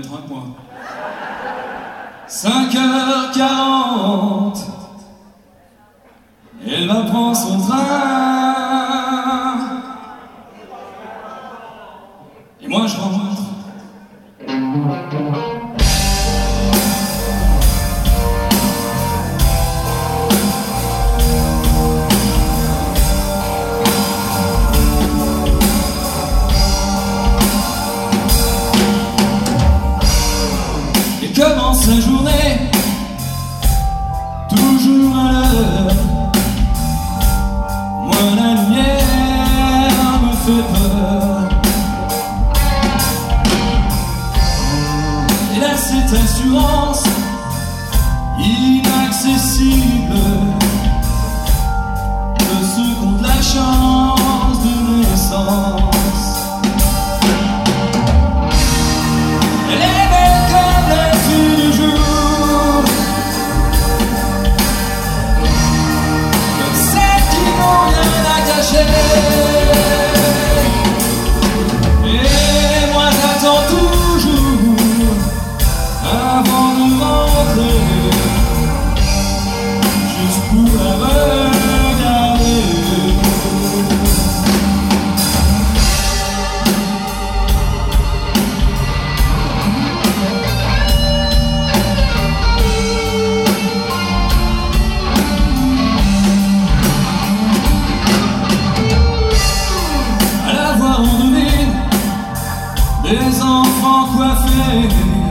être un coin. 5h40, elle va prendre son train. Et moi je rentre. Et commence la journée, toujours à l'heure. Moi la lumière me fait peur. Et là cette assurance inaccessible de ceux qui ont de la chance de naissance. Elle est belle comme la fille du jour, comme celles qui n'ont rien à cacher. Et moi j'attends toujours avant de rentrer, juste pour la regarder. À la voir on devine des enfants coiffés,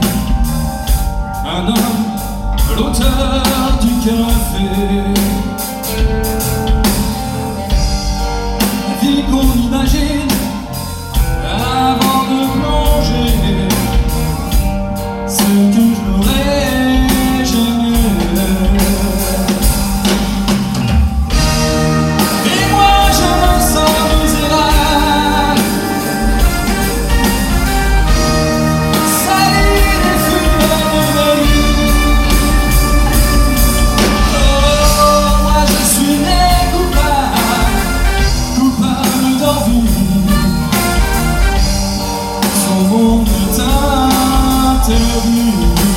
un homme, l'auteur du café. La vie qu'on imagine avant de plonger, ce que je n'aurais jamais. Et moi je me sens misérable, sali des fumeurs de ma vie. Oh, moi je suis né coupable, coupable d'envie. Son monde est interdit.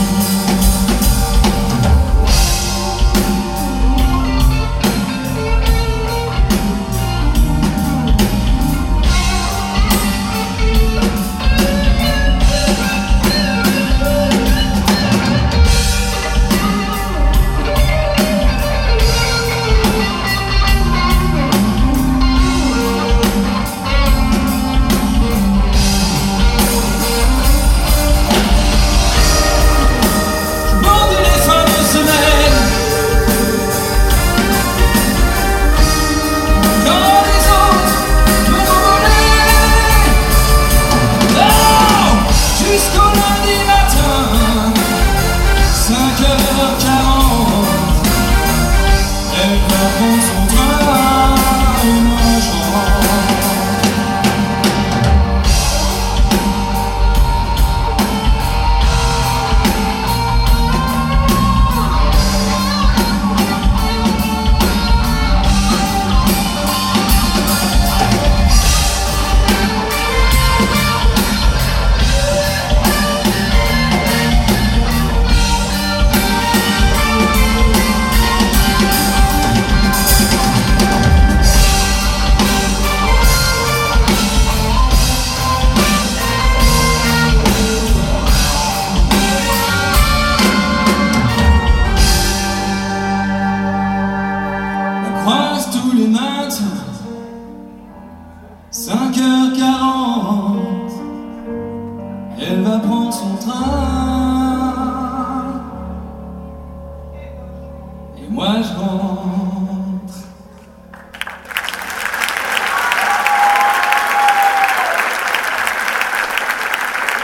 Croise tous les matins, 5h40, elle va prendre son train.